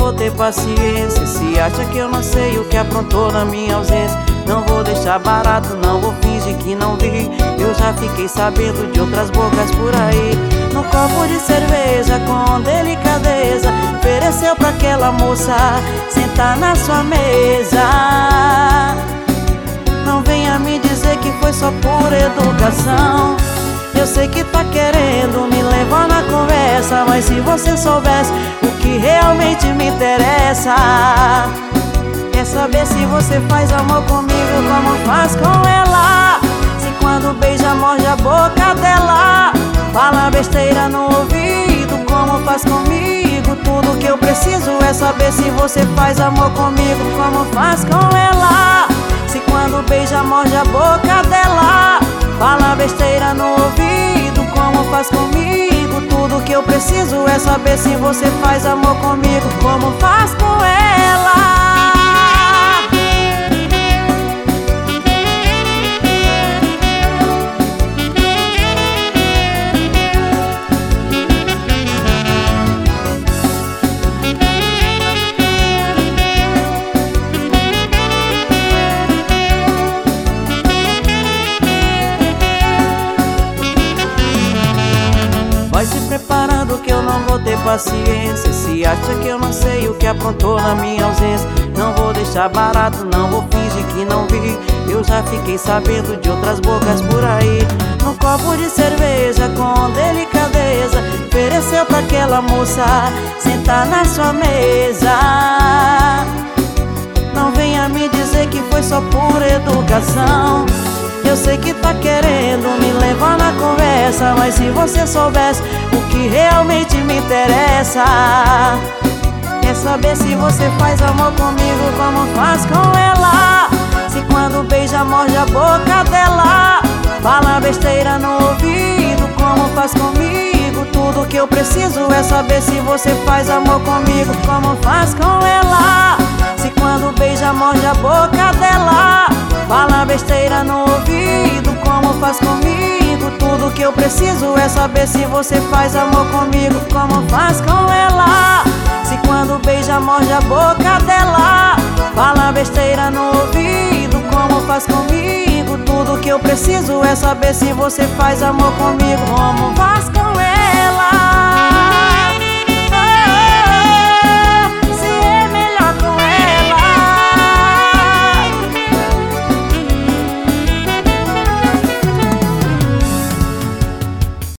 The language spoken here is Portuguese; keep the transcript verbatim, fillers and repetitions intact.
vou ter paciência. Se acha que eu não sei o que aprontou na minha ausência, não vou deixar barato, não vou fingir que não vi. Eu já fiquei sabendo de outras bocas por aí. No copo de cerveja, com delicadeza, ofereceu pra aquela moça sentar na sua mesa. Não venha me dizer que foi só por educação. Eu sei que tá querendo me levar na conversa, mas se você soubesse o que realmente me interessa, quer saber se você faz amor comigo como faz com ela. Se quando beija morde a boca dela, fala besteira no ouvido como faz comigo. Tudo que eu preciso é saber se você faz amor comigo como faz com ela. Se quando beija morde a boca dela, fala besteira no ouvido como faz comigo. Tudo que eu preciso é saber se você faz amor comigo como faz com ela. Vai se preparando que eu não vou ter paciência. Se acha que eu não sei o que aprontou na minha ausência, não vou deixar barato, não vou fingir que não vi. Eu já fiquei sabendo de outras bocas por aí. No copo de cerveja, com delicadeza, ofereceu pra aquela moça sentar na sua mesa. Não venha me dizer que foi só por educação. Eu sei que tá querendo me levar na conversa, mas se você soubesse o que realmente me interessa, quer saber se você faz amor comigo como faz com ela. Se quando beija morde a boca dela, fala besteira no ouvido como faz comigo. Tudo que eu preciso é saber se você faz amor comigo como faz com ela. Se quando beija morde a boca dela, fala besteira no ouvido como faz comigo. Tudo que eu preciso é saber se você faz amor comigo como faz com ela. Se quando beija morde a boca dela, fala besteira no ouvido como faz comigo. Tudo que eu preciso é saber se você faz amor comigo como faz com